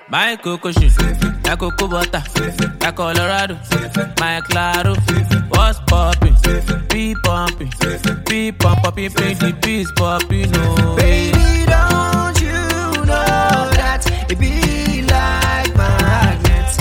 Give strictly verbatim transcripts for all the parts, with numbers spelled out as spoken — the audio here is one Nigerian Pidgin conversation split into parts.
My cocoa shit, my cocoa butter, my Colorado, my Claro, what's poppin'? Be pumping, be pump popping, pink the beats popping, no. Baby, don't you know that it be like magnets?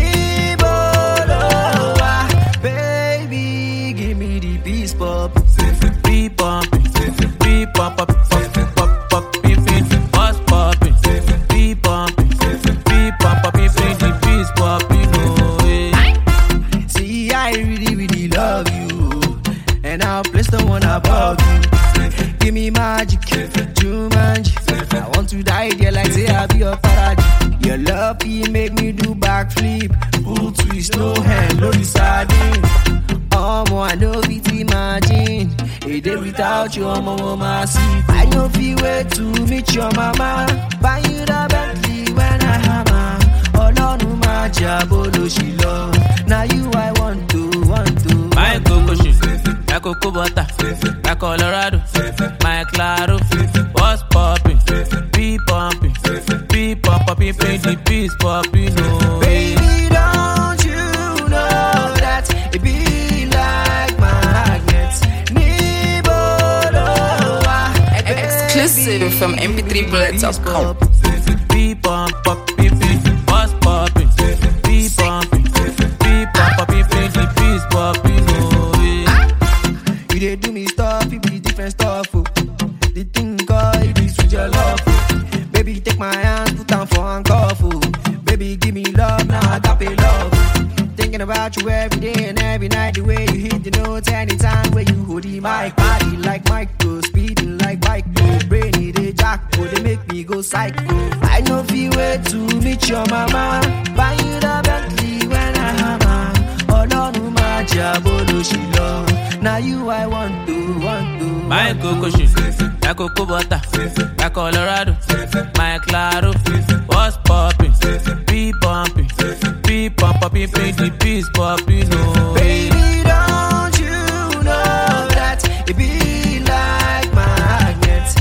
Niboloa, baby, give me the beats pop. Be pumping, be pump pop pop pop pop, be pink, what's poppin'? Be pumping, be pump popping, pink the beats popping, no. See, I really, really love you, and I'll place the one above you. Give me magic, Jumanji. I want to die there like say I be a paradise. Your love, he make me do backflip, full twist, no hand, no sardine. Oh, I know it imagine a day without you, mama, my sleep. I know feel wait to meet your mama. Buy you the Bentley when I hammer. Oh, no, no, my jabolo, she love. Now you I want to, want to. My cocoa shit, my cocoa butter, my Colorado, my Claro, what's poppin'? Be pumping, be pump popping, pink the beats popping, no. Baby, don't you know that it be like magnets? Niboloa, Exclusive from M P three bullets dot com. Be pump popping, what's poppin'? Be pumping, be pump popping, pink the beats popping, no. You dey do me stuff, it be different stuff. Oh. The thing called it is with your love. Oh. Baby, take my hands, put down for handcuff. Oh. Baby, give me love, now I got pay love. Oh. Thinking about you every day and every night. The way you hit the notes, anytime where you hold the mic. Body like Michael, speeding like bike. Brainy, they jack, oh, they make me go psycho. I know feel wait to meet your mama. Buy you the Bentley when I hammer. Oh, no, no, my jabolo, she love. Now you I want to, want to. My cocoa shit, my cocoa butter, my Colorado, my Claro, what's poppin'? Be pumping, be pump popping, pink the beats popping, no. Baby, don't you know that it be like magnets?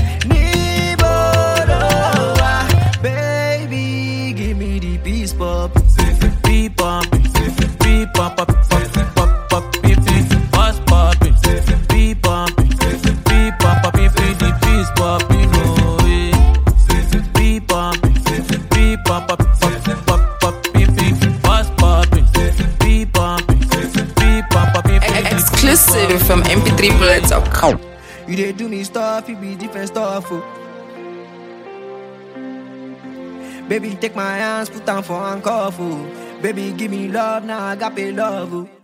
Niboloa, baby, give me the beats pop. Be pumping, be pump pop pop pop pop, be pink, what's poppin'? Be pumping, be pump popping, pink the beats popping, no. Be pumping, be pump pop pop pop pop, be pink, what's poppin'? Be pumping, be pump popping, pink the beats Exclusive from M P three bullets dot com. You dey do me stuff, it be different stuff. Oh. Baby, take my hands, put down for handcuff. Oh. Baby, give me love, now I got pay love. Oh.